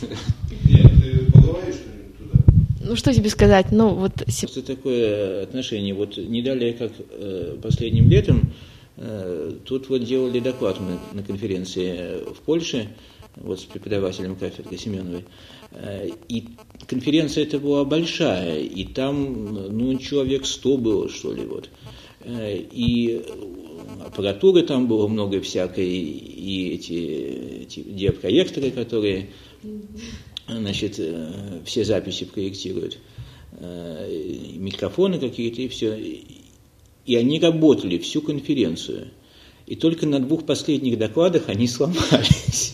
Нет, ты поговоришь что-нибудь туда? Ну, что тебе сказать? Ну, вот... Просто такое отношение. Вот не далее, как последним летом, тут вот делали доклад мы на конференции в Польше, вот с преподавателем кафедры Семеновой. И конференция эта была большая, и там, ну, человек 100 было, что ли, вот. И аппаратуры там было много всякой, и эти диапроекторы, которые, значит, все записи проектируют, микрофоны какие-то, и все. И они работали всю конференцию. И только на 2 последних докладах они сломались.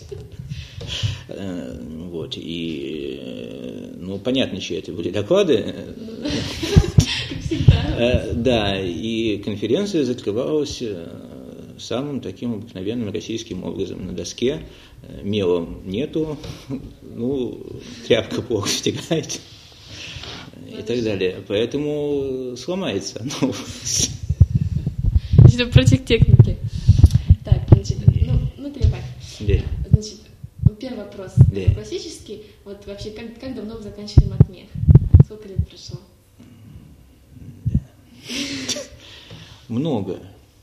Вот, и, ну, понятно, чьи это были доклады. Как всегда. Да, и конференция закрывалась самым таким обыкновенным российским образом. На доске мелом нету, ну, тряпка плохо стирает и так далее. Поэтому сломается оно. Значит, против техники. Так, значит, ну, трепак. Да. Значит, первый вопрос, Да. классический. Вот вообще, как давно вы заканчивали матмех? Сколько лет прошло? Много.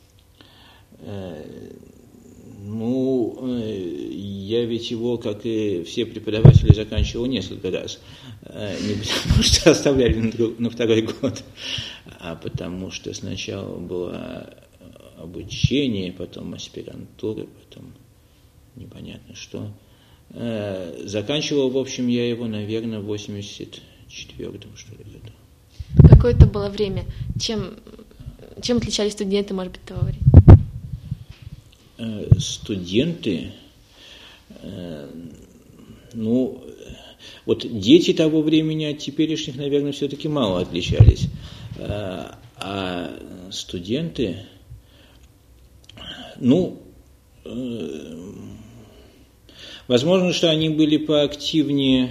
Ну, я ведь его, как и все преподаватели, заканчивал несколько раз. Не потому что оставляли на 2-й год, а потому что сначала было обучение, потом аспирантура, потом непонятно что. Заканчивал, в общем, я его, наверное, в 84-м, что ли, году. Какое это было время? Чем отличались студенты, может быть, того времени? Студенты, ну, вот дети того времени от теперешних, наверное, все-таки мало отличались. А студенты, ну, возможно, что они были поактивнее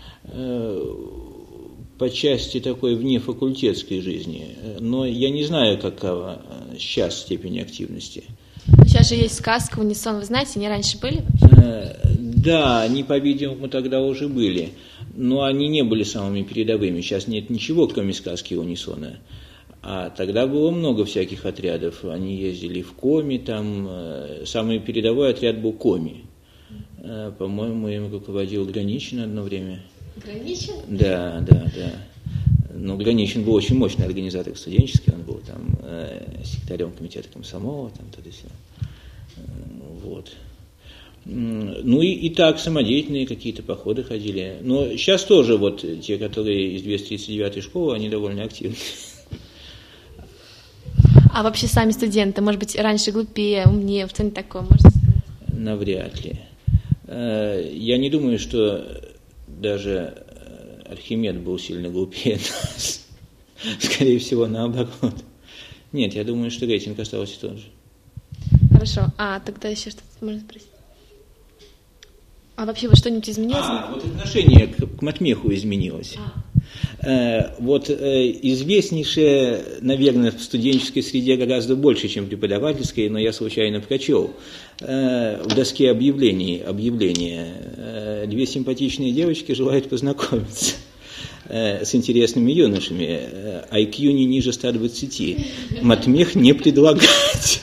по части такой внефакультетской жизни, но я не знаю, какова сейчас степень активности. Сейчас же есть сказка «Унисон», вы знаете, они раньше были? Да, они, по-видимому, тогда уже были, но они не были самыми передовыми. Сейчас нет ничего, кроме сказки «Унисона». А тогда было много всяких отрядов. Они ездили в Коми, там самый передовой отряд был Коми. По-моему, им руководил Граничин одно время. Граничин? Да. Но Граничин был очень мощный организатор студенческий, он был там секретарем комитета комсомола, там то все. Вот. Ну и так самодеятельные какие-то походы ходили. Но сейчас тоже вот те, которые из 239-й школы, они довольно активны. А вообще сами студенты, может быть, раньше глупее, умнее, что-нибудь такое, можно сказать? Навряд ли. Я не думаю, что даже Архимед был сильно глупее нас. Скорее всего, наоборот. Нет, я думаю, что рейтинг остался тот же. Хорошо. А тогда еще что-то можно спросить? А вообще вот что-нибудь изменилось? Вот отношение к матмеху изменилось. Вот известнейшее, наверное, в студенческой среде гораздо больше, чем преподавательской, но я случайно прочел в доске объявление. 2 симпатичные девочки желают познакомиться с интересными юношами. IQ не ниже 120. Матмех не предлагать.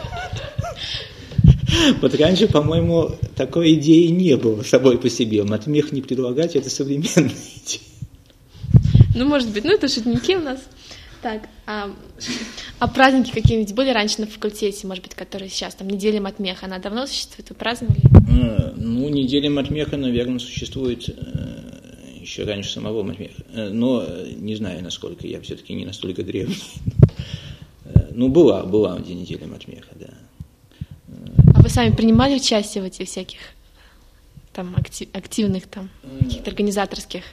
Вот раньше, по-моему, такой идеи не было собой по себе. Матмех не предлагать – это современная идея. Ну, может быть, это шутники у нас. Так, а праздники какие-нибудь были раньше на факультете, может быть, которые сейчас, там, неделя матмеха, она давно существует, вы праздновали? Ну, неделя матмеха, наверное, существует еще раньше самого матмеха, но не знаю, насколько, я все-таки не настолько древний. Ну, была неделя матмеха, да. А вы сами принимали участие в этих всяких там активных там каких-то организаторских?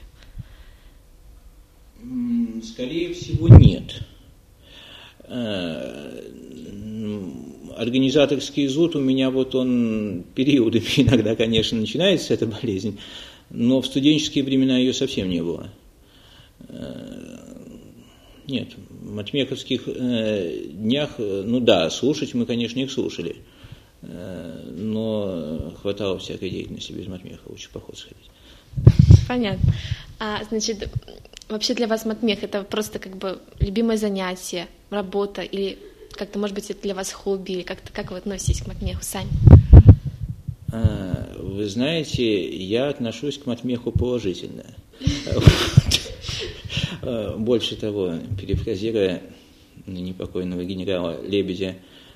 Скорее всего, нет. Организаторский зуд у меня вот он периодами иногда, конечно, начинается эта болезнь, но в студенческие времена ее совсем не было. Нет, в матмеховских днях, ну да, слушать мы, конечно, их слушали, но хватало всякой деятельности без матмеха, лучше в поход сходить. Понятно. Значит, вообще для вас матмех — это просто как бы любимое занятие, работа, или как-то, может быть, это для вас хобби, или как вы относитесь к матмеху сами? Вы знаете, я отношусь к матмеху положительно. Больше того, перефразируя ныне покойного генерала Лебедя,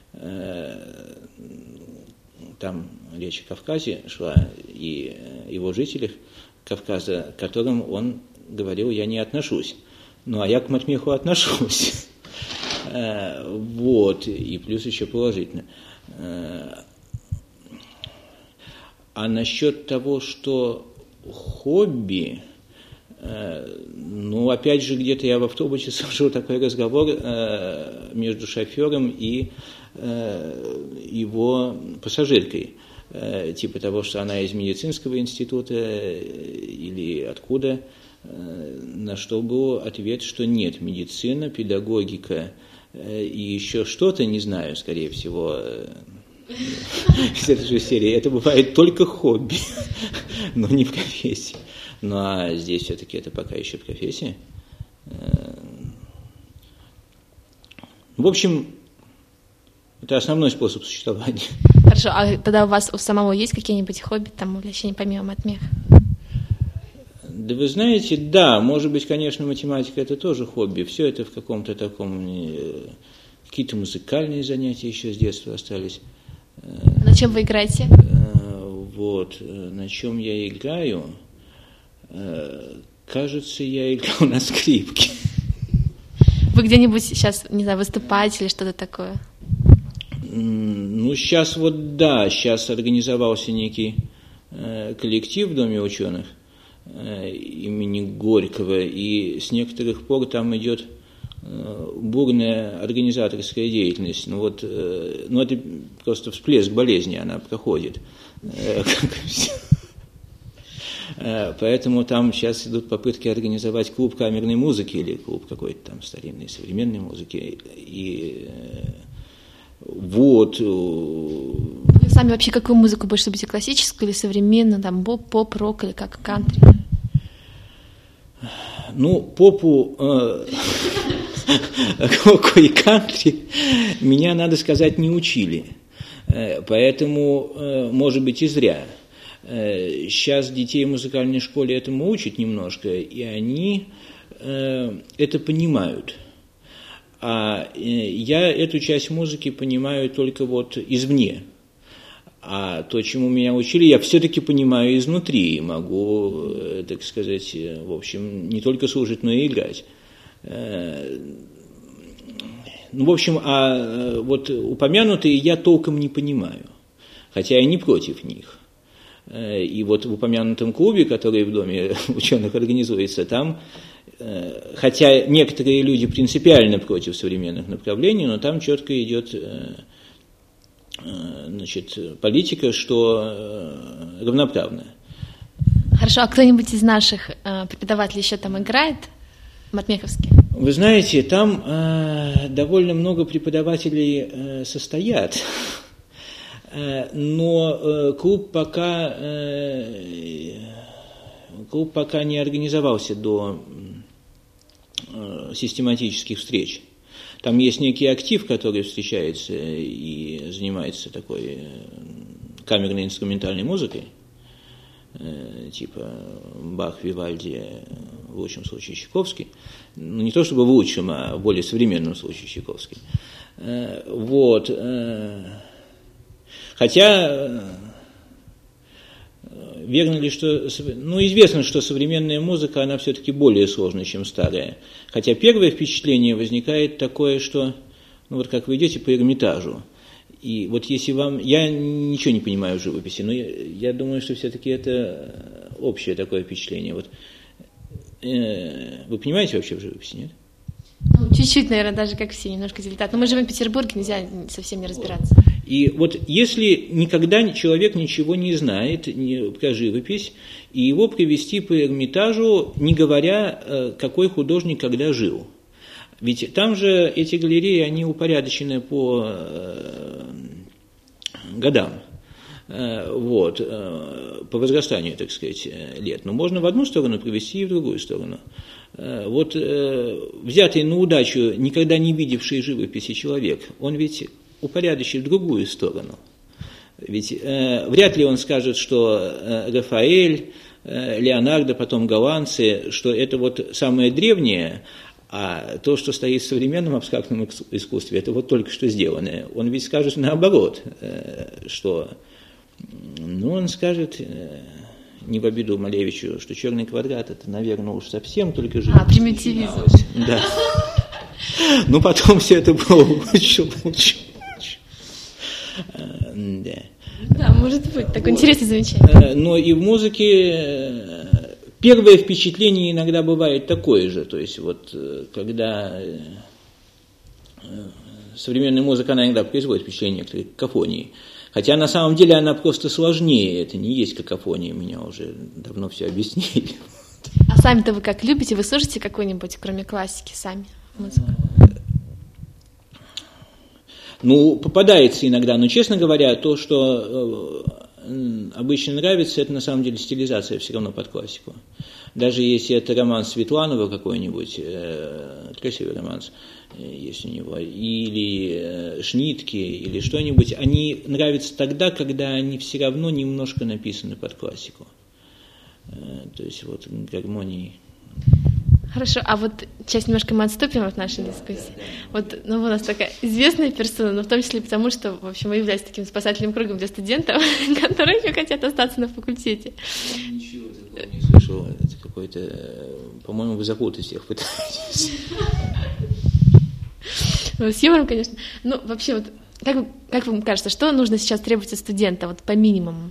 там речь о Кавказе шла, и его жителях Кавказа, к которым он говорил, я не отношусь. Ну, а я к матмеху отношусь. Вот, и плюс еще положительно. А насчет того, что хобби, ну, опять же, где-то я в автобусе слышал такой разговор между шофером и его пассажиркой, типа того, что она из медицинского института или откуда, на что был ответ, что нет, медицина, педагогика и еще что-то, не знаю, скорее всего, из этой же серии, это бывает только хобби, но не профессия. Ну, а здесь все-таки это пока еще профессия. В общем, это основной способ существования. Хорошо, а тогда у вас у самого есть какие-нибудь хобби, там, увлечения помимо матмеха? Да вы знаете, да, может быть, конечно, математика – это тоже хобби. Все это в каком-то таком… Какие-то музыкальные занятия еще с детства остались. На чем вы играете? Вот, на чем я играю… Кажется, я играл на скрипке. Вы где-нибудь сейчас, не знаю, выступаете или что-то такое? Ну, сейчас вот да, сейчас организовался некий коллектив в Доме ученых имени Горького, и с некоторых пор там идет бурная организаторская деятельность. Ну, вот, ну, это просто всплеск болезни, она проходит. Поэтому там сейчас идут попытки организовать клуб камерной музыки или клуб какой-то там старинной современной музыки. И вот. Вы сами вообще какую музыку больше любите, классическую или современную, там поп, рок или как кантри? Ну, попу, року и кантри меня, надо сказать, не учили. Поэтому, может быть, и зря. Сейчас детей в музыкальной школе этому учат немножко, и они это понимают. А я эту часть музыки понимаю только вот извне. А то, чему меня учили, я все-таки понимаю изнутри, и могу, так сказать, в общем, не только слушать, но и играть. Ну, в общем, а вот упомянутые я толком не понимаю, хотя я не против них. И вот в упомянутом клубе, который в Доме ученых организуется, там, хотя некоторые люди принципиально против современных направлений, но там четко идет, значит, политика, что равноправная. Хорошо, а кто-нибудь из наших преподавателей еще там играет матмеховский? Вы знаете, там довольно много преподавателей состоят. Но клуб пока не организовался до систематических встреч. Там есть некий актив, который встречается и занимается такой камерной инструментальной музыкой, типа Бах, Вивальди, в лучшем случае Чайковский. Ну, не то чтобы в лучшем, а в более современном случае Чайковский. Вот. Хотя, верно ли, что… Ну, известно, что современная музыка, она все-таки более сложная, чем старая. Хотя первое впечатление возникает такое, что, ну, вот как вы идете по Эрмитажу, и вот если вам… Я ничего не понимаю в живописи, но я думаю, что все-таки это общее такое впечатление. Вот, вы понимаете вообще в живописи, нет? Ну, чуть-чуть, наверное, даже как все, немножко дилетант. Но мы живем в Петербурге, нельзя совсем не разбираться. И вот если никогда человек ничего не знает про живопись, и его привести по Эрмитажу, не говоря, какой художник когда жил. Ведь там же эти галереи, они упорядочены по годам. вот, по возрастанию, так сказать, лет. Но можно в одну сторону провести и в другую сторону. Вот взятый на удачу, никогда не видевший живописи человек, он ведь упорядочит в другую сторону. Ведь вряд ли он скажет, что Рафаэль, Леонардо, потом голландцы, что это вот самое древнее, а то, что стоит в современном абстрактном искусстве, это вот только что сделанное. Он ведь скажет наоборот, что, ну, он скажет, не в обиду Малевичу, что черный квадрат, это, наверное, уж совсем только же. Примитивизм. Да. Ну, потом все это было лучше. Да. Да, может быть, такое интересное замечание. Но и в музыке первое впечатление иногда бывает такое же. То есть вот когда современная музыка, она иногда производит впечатление некоторой какофонии. Хотя на самом деле она просто сложнее. Это не есть какофония, меня уже давно все объяснили. А сами-то вы как любите? Вы слушаете какой-нибудь, кроме классики, сами музыку? Ну, попадается иногда, но, честно говоря, то, что обычно нравится, это на самом деле стилизация все равно под классику. Даже если это романс Светланова какой-нибудь, красивый романс есть у него, или Шнитке, или что-нибудь, они нравятся тогда, когда они все равно немножко написаны под классику. То есть вот гармонии. Хорошо, а вот сейчас немножко мы отступим от нашей дискуссии. Вот, ну, у нас такая известная персона, но в том числе потому, что, в общем, мы являемся таким спасательным кругом для студентов, которые еще хотят остаться на факультете. Ничего такого не слышал. Это какой-то, по-моему, вы запутать всех пытаетесь. С юмором, конечно. Ну, вообще, вот, как вам кажется, что нужно сейчас требовать от студента, вот по минимуму?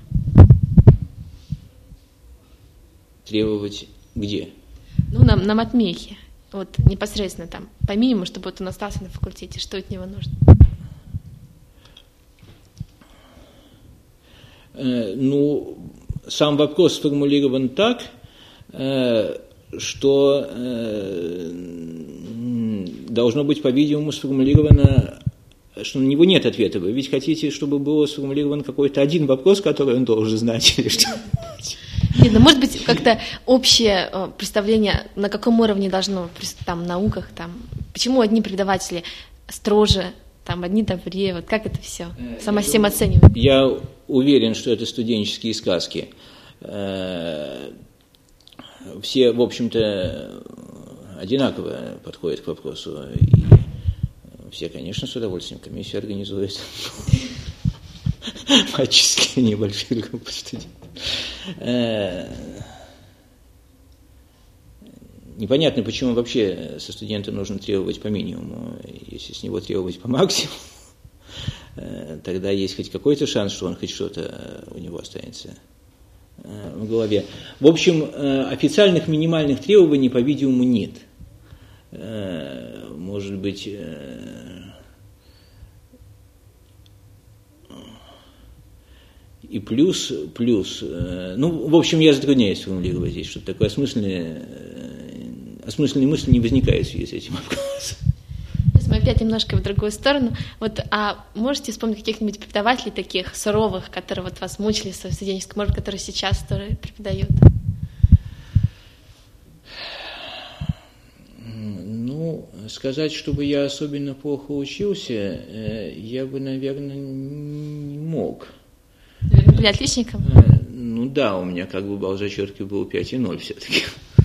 Требовать где? Ну, на матмехе, вот непосредственно там, по минимуму, чтобы вот он остался на факультете, что от него нужно? Ну, сам вопрос сформулирован так, что должно быть, по-видимому, сформулировано, что на него нет ответа. Вы ведь хотите, чтобы был сформулирован какой-то один вопрос, который он должен знать, или что-нибудь? Нет, ну, может быть, как-то общее представление, на каком уровне должно, там, в науках, там, почему одни преподаватели строже, там, одни добрее, вот как это все самосем оценивают? Я уверен, что это студенческие сказки. Все, в общем-то, одинаково подходят к вопросу, и все, конечно, с удовольствием комиссию организуют. Практически небольшие группы студентов. Непонятно, почему вообще со студента нужно требовать по минимуму. Если с него требовать по максимуму, тогда есть хоть какой-то шанс, что он хоть что-то у него останется в голове. В общем, официальных минимальных требований, по-видимому, нет. Может быть, и плюс, ну, в общем, я затрудняюсь формулировать здесь, что такое осмысленные мысли не возникает в связи с этим вопросом. Сейчас мы опять немножко в другую сторону. Вот, а можете вспомнить каких-нибудь преподавателей таких суровых, которые вот вас мучили в своем студенческом, может, которые сейчас тоже преподают? Ну, сказать, чтобы я особенно плохо учился, я бы, наверное, не мог. Наверное, были отличником? Ну да, у меня как бы балл зачетки был 5,0 все-таки.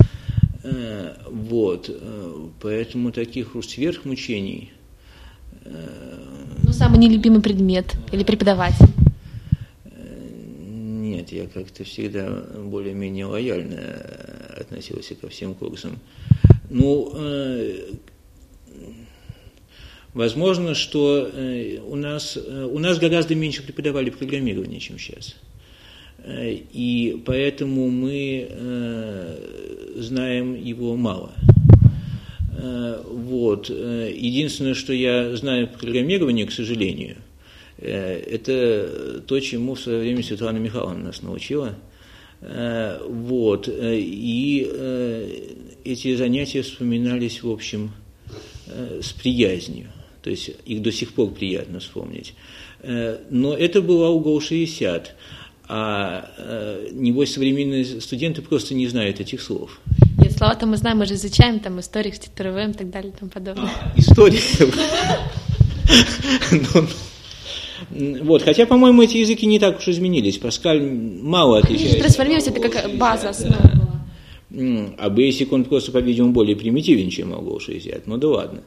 Вот, поэтому таких уж сверхмучений. Ну, самый нелюбимый предмет или преподаватель? Нет, я как-то всегда более-менее лояльно относился ко всем курсам. Ну, возможно, что у нас гораздо меньше преподавали программирование, чем сейчас. И поэтому мы знаем его мало. Вот. Единственное, что я знаю по программированию, к сожалению, это то, чему в свое время Светлана Михайловна нас научила. Вот. И эти занятия вспоминались, в общем, с приязнью. То то есть их до сих пор приятно вспомнить. Но это была угол-60, небось, современные студенты просто не знают этих слов. Нет, слова-то мы знаем, мы же изучаем, там, историю, ТРВМ и так далее, и тому подобное. История. Вот, хотя, по-моему, эти языки не так уж изменились. Паскаль мало отличается. Они трансформируются, это как база, основа была. А Basic, он просто, по-видимому, более примитивен, чем Algo60. Ну да ладно.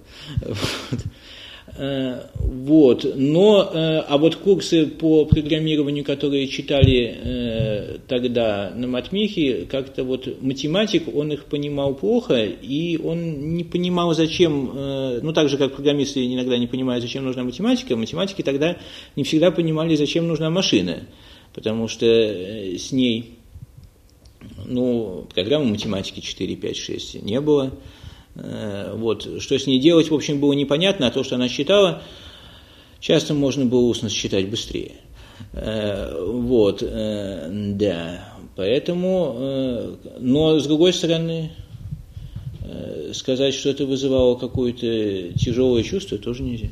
Вот. Но, а вот курсы по программированию, которые читали тогда на матмехе, как-то вот математик, он их понимал плохо, и он не понимал, зачем, ну так же, как программисты иногда не понимают, зачем нужна математика, математики тогда не всегда понимали, зачем нужна машина, потому что с ней, ну, программы математики 4, 5, 6 не было. Вот, что с ней делать, в общем, было непонятно, а то, что она считала, часто можно было устно считать быстрее. Вот, да, поэтому, но с другой стороны, сказать, что это вызывало какое-то тяжелое чувство, тоже нельзя.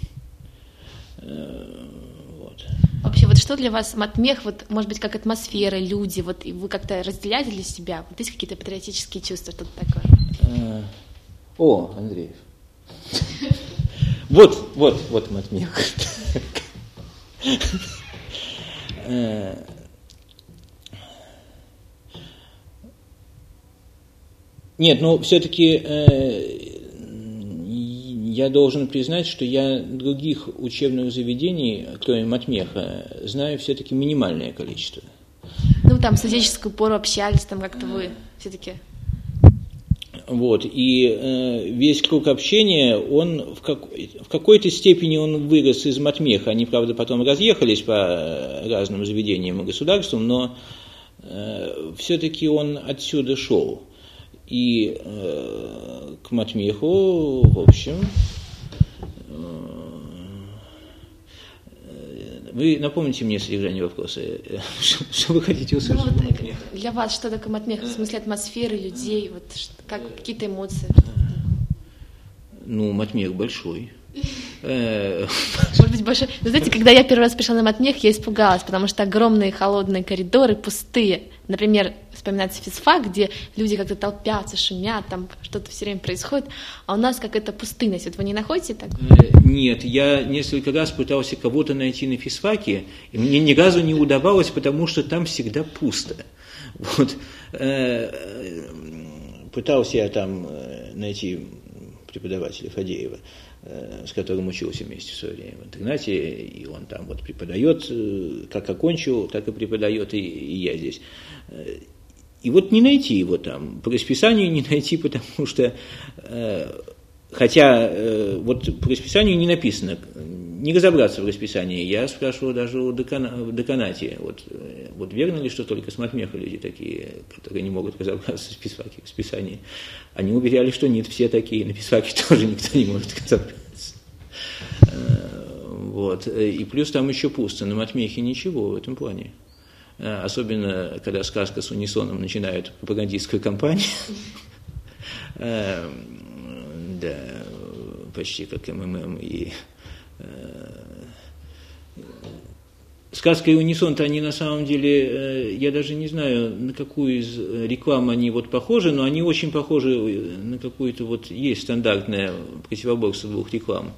Вот. Вообще, вот что для вас матмех, вот, может быть, как атмосфера, люди, вот, и вы как-то разделяете для себя, вот есть какие-то патриотические чувства, что-то такое? О, Андреев. Вот матмех. Нет, ну, все-таки я должен признать, что я других учебных заведений, кроме матмеха, знаю все-таки минимальное количество. Ну, там, в студенческую пору общались, там как-то вы все-таки... Вот, и весь круг общения, он в какой-то степени он вырос из матмеха. Они, правда, потом разъехались по разным заведениям и государствам, но все-таки он отсюда шел. И к матмеху, в общем, вы напомните мне содержание вопроса, что вы хотите услышать? Ну, вот, для вас что такое матмех, в смысле атмосферы, людей, вот, какие-то эмоции? Ну, матмех большой. Может быть, большой. Вы знаете, когда я первый раз пришла на матмех, я испугалась, потому что огромные холодные коридоры, пустые. Например, вспоминается физфак, где люди как-то толпятся, шумят, там что-то все время происходит, а у нас какая-то пустынность. Вот вы не находите так? Нет, я несколько раз пытался кого-то найти на физфаке, и мне ни разу не удавалось, потому что там всегда пусто. Вот. Пытался я там найти преподавателя Фадеева, с которым учился вместе в свое время в интернате, и он там вот преподает, как окончил, так и преподает, и я здесь. И вот не найти его там, по расписанию не найти, потому что, хотя вот по расписанию не написано, не разобраться в расписании, я спрашивал даже в деканате, вот верно ли, что только с матмеха люди такие, которые не могут разобраться в расписании. Они уверяли, что нет, все такие, на физфаке тоже никто не может разобраться. Вот. И плюс там еще пусто, на матмехе ничего в этом плане. Особенно, когда сказка с унисоном начинает пропагандистскую кампанию. Да, почти как МММ и... Сказка и унисон-то они на самом деле, я даже не знаю, на какую из реклам они вот похожи, но они очень похожи на какую-то вот есть стандартное противоборство двух реклам.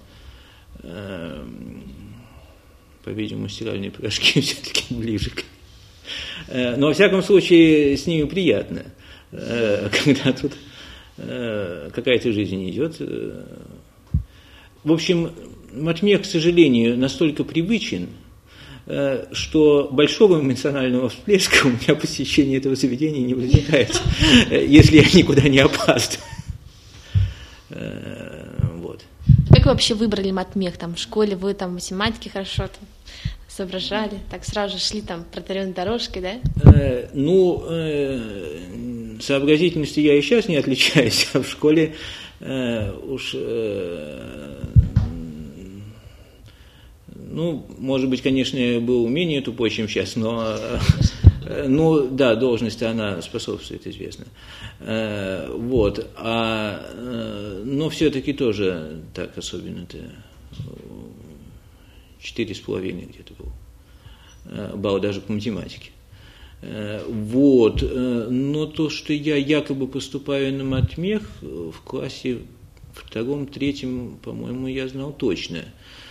По-видимому, стиральные порошки все-таки ближе. Но во всяком случае с ними приятно, когда тут какая-то жизнь идет. В общем, матмех, к сожалению, настолько привычен, что большого эмоционального всплеска у меня посещение этого заведения не возникает, если я никуда не опаздываю. Вот. Как вы вообще выбрали матмех? Там в школе вы там математики хорошо там соображали, так сразу же шли там протаренной дорожкой, да? Сообразительностью я и сейчас не отличаюсь, а в школе уж... может быть, конечно, я был менее тупой, чем сейчас, но да, должность она способствует, известно. Вот, но все-таки тоже так особенно-то 4,5 где-то был балл даже по математике. Вот. Но то, что я якобы поступаю на матмех, в классе 2-3, по-моему, я знал точно.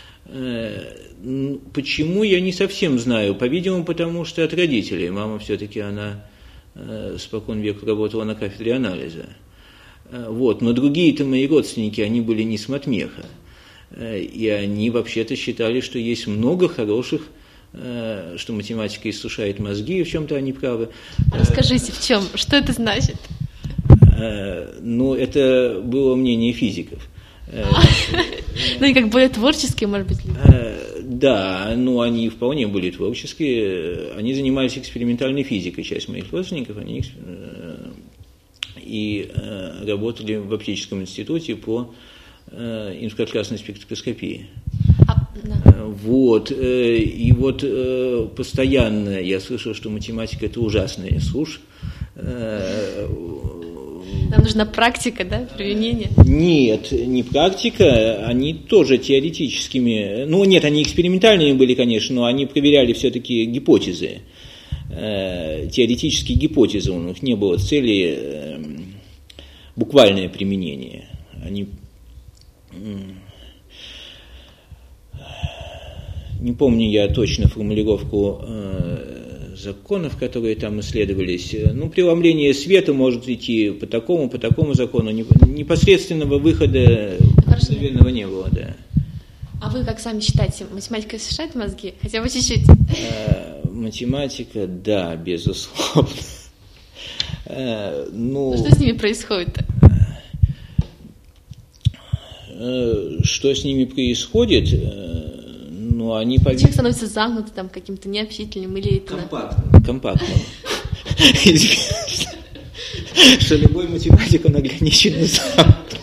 Почему, я не совсем знаю. По-видимому, потому что от родителей. Мама все-таки, она спокон веку работала на кафедре анализа. Вот. Но другие-то мои родственники, они были не с матмеха. И они вообще-то считали, что есть много хороших, что математика иссушает мозги, и в чем-то они правы. Расскажите, в чем? Что это значит? Ну, это было мнение физиков. Ну и как более творческие, может быть, люди? Да, ну они вполне были творческие. Они занимались экспериментальной физикой, часть моих родственников, они и работали в оптическом институте по инфракрасной спектроскопии. Вот, и вот постоянно я слышал, что математика – это ужасная сушь. Нам нужна практика, да, применение? Нет, не практика, они тоже теоретическими, ну нет, они экспериментальными были, конечно, но они проверяли все-таки гипотезы, теоретические гипотезы, у них не было цели буквальное применение. Они, не помню я точно формулировку законов, которые там исследовались. Ну, преломление света может идти по такому закону. Непосредственного выхода наверное, не было, да. А вы как сами считаете, математика иссушает мозги? Хотя бы чуть-чуть. Математика, да, безусловно. Ну, что с ними происходит-то? Что с ними происходит? Ну, они... Человек становится замкнутым, там, каким-то необщительным или... Компактным. Что любой математик, он ограничен и замкнут.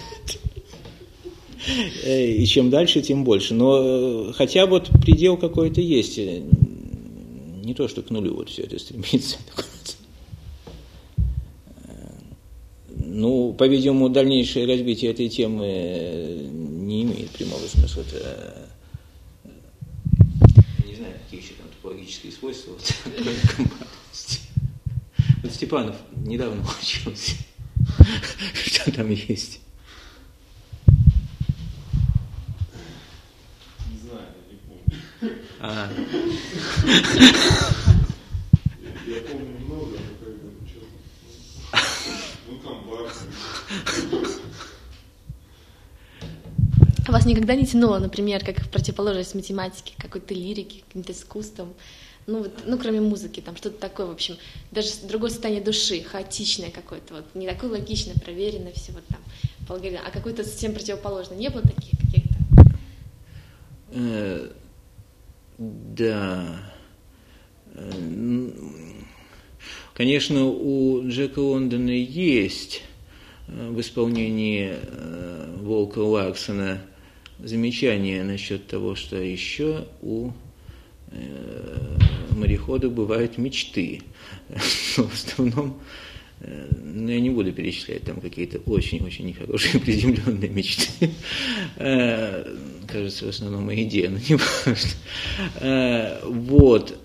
И чем дальше, тем больше. Но хотя вот предел какой-то есть. Не то, что к нулю вот все это стремится. Ну, по-видимому, дальнейшее развитие этой темы не имеет прямого смысла. Не знаю, какие еще там топологические свойства компактности. Вот Степанов недавно учился. Что там есть? Не знаю, я не помню. Я помню много, но как бы что-то. Ну, компактно. Вас никогда не тянуло, например, как в противоположность математике, какой-то лирике, каким-то искусством, ну, кроме музыки, там что-то такое, в общем, даже другое состояние души, хаотичное какое-то, вот, не такое логичное, проверенное, все вот там, по алгоритму, а какое-то совсем противоположное. Не было таких каких-то? Да. Конечно, у Джека Лондона есть в исполнении Волка Ларсона замечание насчет того, что еще у мореходов бывают мечты. Но в основном, ну, я не буду перечислять там какие-то очень-очень нехорошие приземленные мечты. Кажется, в основном моя идея, но не важно. Вот.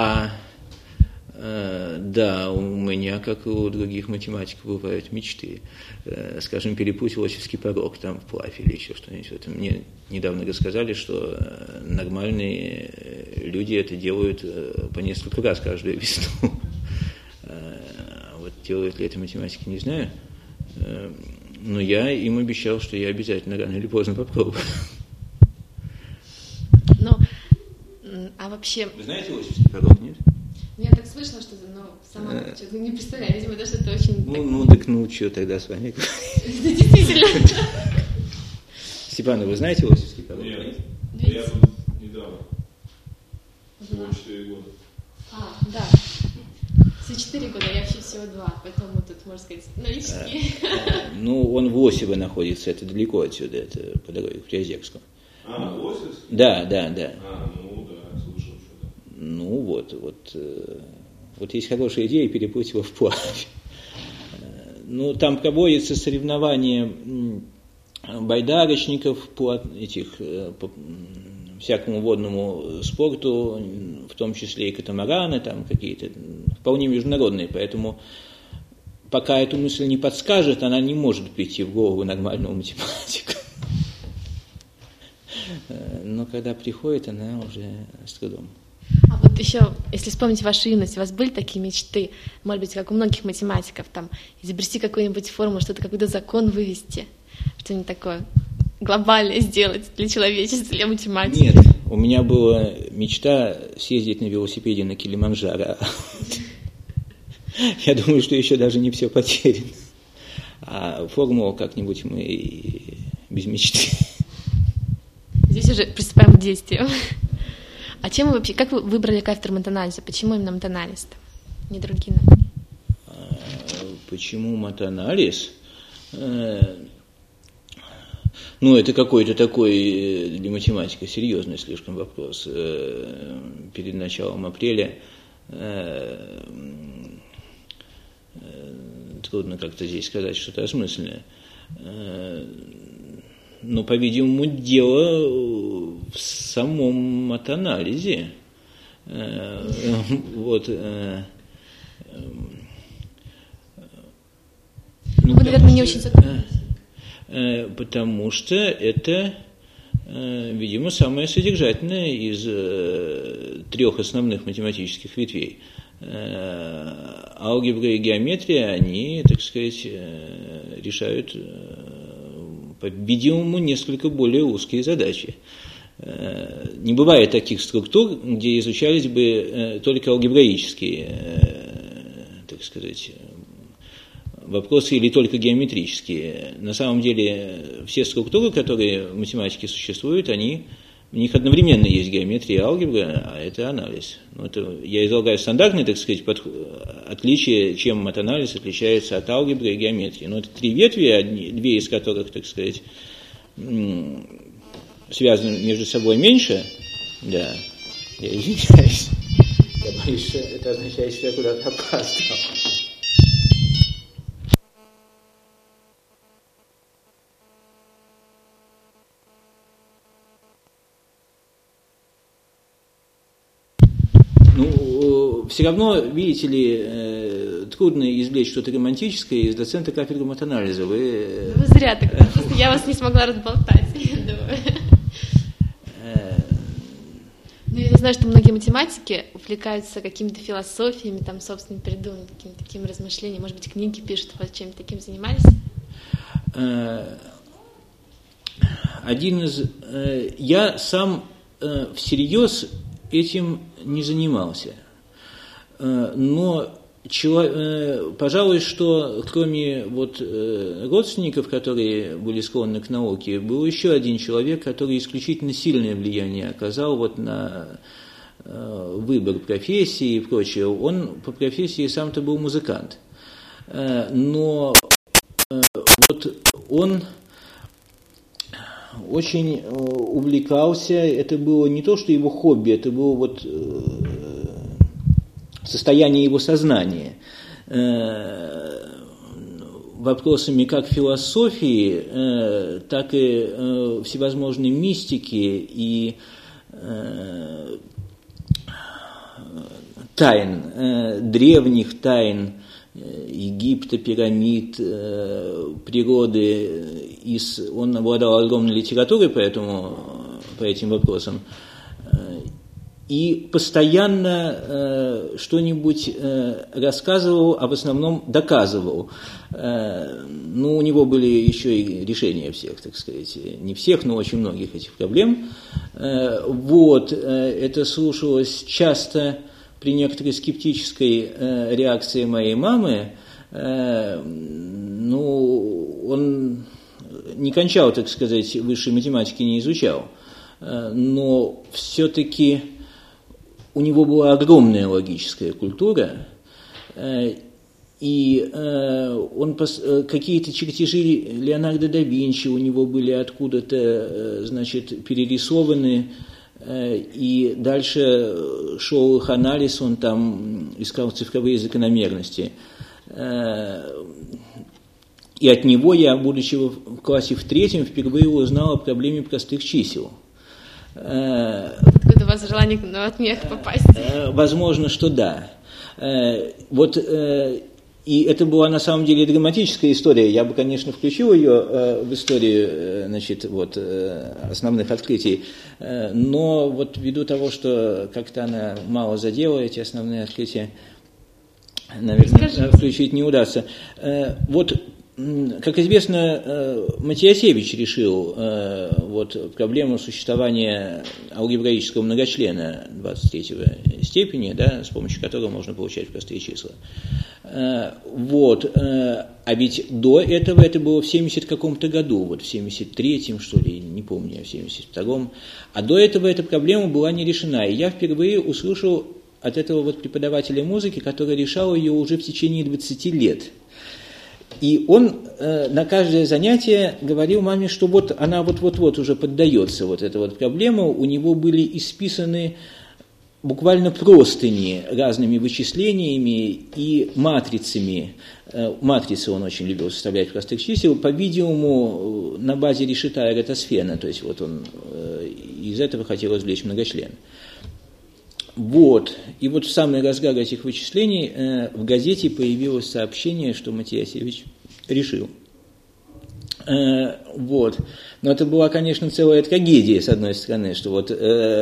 Да, у меня, как и у других математиков, бывают мечты. Скажем, перепутать Лосевский порог там вплавь или еще что-нибудь. Это мне недавно рассказали, что нормальные люди это делают по несколько раз каждую весну. Вот делают ли это математики, не знаю. Но я им обещал, что я обязательно рано или поздно попробую. Ну, а вообще... Вы знаете Лосевский порог, нет? Я так слышала, что, сама что-то не представляю, видимо, даже это очень... Что тогда с вами? Действительно. Степан, вы знаете Лосевский порог? Нет, я тут недавно. Всего 4 года. Да. Все 4 года, я вообще всего 2, поэтому тут, можно сказать, новички. Ну, он в Лосево находится, это далеко отсюда, это по дороге к Приозерску. Лосевск? Да. Ну да, слышал что-то. Ну вот есть хорошая идея перепутать его вплавь. Ну, там проводятся соревнования байдарочников, по всякому водному спорту, в том числе и катамараны, там какие-то вполне международные, поэтому пока эту мысль не подскажет, она не может прийти в голову нормального математика. Но когда приходит, она уже с трудом. А вот еще, если вспомнить вашу юность, у вас были такие мечты, может быть, как у многих математиков, там, изобрести какую-нибудь формулу, что-то, какой-то закон вывести, что-нибудь такое глобальное сделать для человечества, для математики? Нет, у меня была мечта съездить на велосипеде на Килиманджаро. Я думаю, что еще даже не все потеряно. А формулу как-нибудь мы без мечты. Здесь уже приступаем к действию. А чем вы вообще, как вы выбрали кафедру матанализа? Почему именно матанализ, не другие? Почему матанализ? Ну, это какой-то такой для математика серьезный слишком вопрос. Перед началом апреля трудно как-то здесь сказать что-то осмысленное. Но, по-видимому, дело в самом матанализе. Вот. Вы, наверное, не очень задумались. Потому что это, видимо, самое содержательное из 3 основных математических ветвей. Алгебра и геометрия, они, так сказать, решают, по-видимому, несколько более узкие задачи. Не бывает таких структур, где изучались бы только алгебраические, так сказать, вопросы или только геометрические. На самом деле все структуры, которые в математике существуют, в них одновременно есть геометрия и алгебра, а это анализ. Это, я излагаю стандартные, так сказать, отличия, чем матанализ отличается от алгебры и геометрии. Но это 3 ветви, 2 из которых, так сказать, связаны между собой меньше. Да, я извиняюсь. Я боюсь, что это означает, что я куда-то опаздывал. Все равно, видите ли, трудно извлечь что-то романтическое из доцента кафедры матанализа. Вы зря так. Я вас не смогла разболтать, я думаю. Ну, я знаю, что многие математики увлекаются какими-то философиями, там, собственно, придумывают какими-то такими размышлениями. Может быть, книги пишут, вы чем-то таким занимались? Я сам всерьез этим не занимался. Но, пожалуй, что кроме родственников, которые были склонны к науке, был еще один человек, который исключительно сильное влияние оказал на выбор профессии и прочее. Он по профессии сам-то был музыкант. Но он очень увлекался, это было не то, что его хобби, это было состояние его сознания, вопросами как философии, так и всевозможной мистики и тайн, древних тайн Египта, пирамид, природы. Он обладал огромной литературой по этим вопросам. И постоянно что-нибудь рассказывал, а в основном доказывал. У него были еще и решения всех, так сказать, не всех, но очень многих этих проблем. Это слушалось часто при некоторой скептической реакции моей мамы. Он не кончал, так сказать, высшей математики не изучал, но все-таки у него была огромная логическая культура, и он какие-то чертежи Леонардо да Винчи у него были откуда-то, перерисованы, и дальше шел их анализ, он там искал цифровые закономерности. И от него я, будучи в классе в 3, впервые узнал о проблеме простых чисел. Откуда у вас желание на отмех попасть? Возможно, что да. И это была на самом деле драматическая история. Я бы, конечно, включил ее в историю, значит, вот, основных открытий, но вот ввиду того, что как-то она мало задела эти основные открытия, наверное, включить не удастся. Вот, как известно, Матиасевич решил вот, проблему существования алгебраического многочлена 23 степени, да, с помощью которого можно получать простые числа. Вот. А ведь до этого это было в 70 каком-то году, вот в 73-м, что ли, не помню, в 72-м. А до этого эта проблема была не решена. И я впервые услышал от этого вот преподавателя музыки, который решал ее уже в течение 20 лет. И он на каждое занятие говорил маме, что вот она вот-вот уже поддается, вот эта вот проблема. У него были исписаны буквально простыни разными вычислениями и матрицами. Матрицы он очень любил составлять простых чисел, по-видимому, на базе решета Эратосфена, то есть вот он из этого хотел извлечь многочлен. Вот. И вот в самый разгар этих вычислений в газете появилось сообщение, что Матиасевич решил. Вот. Но это была, конечно, целая трагедия, с одной стороны, что вот...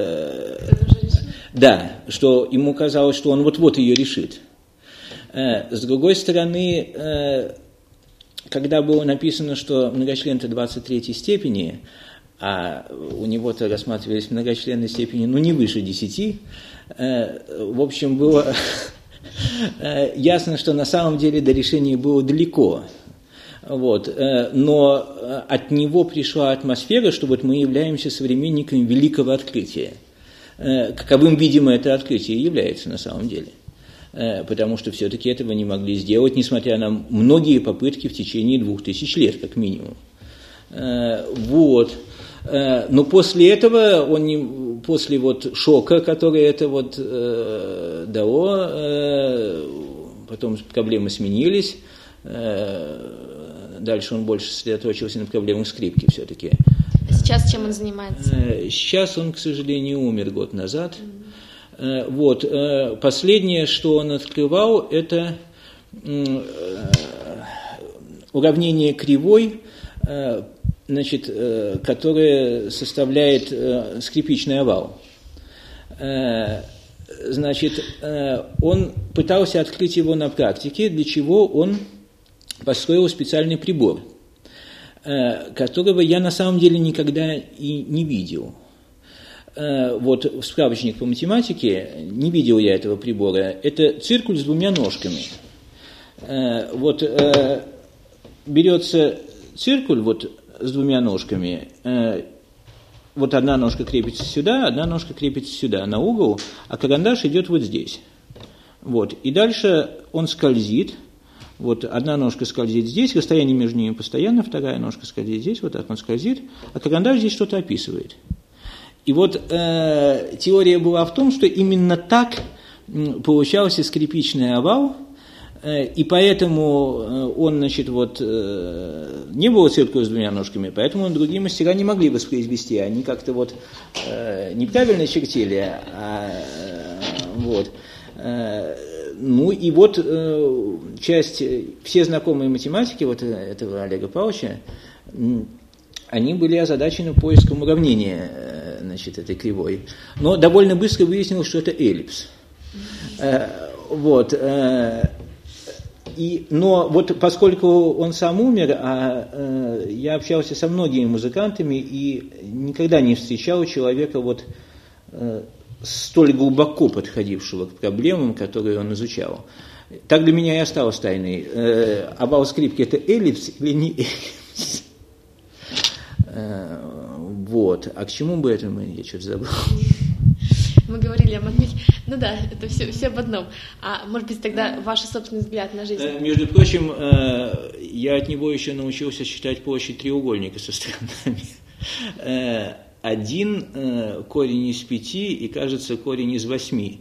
да, что ему казалось, что он вот-вот ее решит. С другой стороны, когда было написано, что многочлен-то 23 степени, а у него-то рассматривались многочленные степени, не выше 10, в общем, было ясно, что на самом деле до решения было далеко. Вот. Но от него пришла атмосфера, что вот мы являемся современниками великого открытия. Каковым, видимо, это открытие является на самом деле. Потому что все-таки этого не могли сделать, несмотря на многие попытки в течение 2000 лет, как минимум. Вот. Но после этого, после вот шока, который это вот дало, потом проблемы сменились, дальше он больше сосредоточился на проблемах скрипки все-таки. Сейчас чем он занимается? Сейчас он, к сожалению, умер год назад. Вот. Последнее, что он открывал, это уравнение кривой, значит, которое составляет скрипичный овал. Значит, он пытался открыть его на практике, для чего он построил специальный прибор, которого я на самом деле никогда и не видел. Вот в справочник по математике не видел я этого прибора. Это циркуль с двумя ножками. Вот берется циркуль вот с двумя ножками. Вот одна ножка крепится сюда, одна ножка крепится сюда на угол, а карандаш идет вот здесь. Вот. И дальше он скользит. Вот одна ножка скользит здесь, расстояние между ними постоянно, вторая ножка скользит здесь, вот так он скользит, а карандаш здесь что-то описывает. И вот теория была в том, что именно так получался скрипичный овал, и поэтому он, значит, вот не было циркуля с двумя ножками, поэтому другие мастера не могли воспроизвести, они как-то вот неправильно чертили, вот. Ну и вот все знакомые математики вот этого Олега Павловича, они были озадачены поиском уравнения, значит, этой кривой. Но довольно быстро выяснилось, что это эллипс. Вот. Но вот поскольку он сам умер, я общался со многими музыкантами и никогда не встречал человека вот столь глубоко подходившего к проблемам, которые он изучал. Так для меня и осталось тайной. Овал скрипки – это эллипс или не эллипс? Вот. А к чему бы это мы? Я что-то забыл. Мы говорили о математике. Ну да, это все об одном. А может быть, тогда ваш собственный взгляд на жизнь? Между прочим, я от него еще научился считать площадь треугольника со сторонами. 1 корень из 5 и, кажется, корень из 8.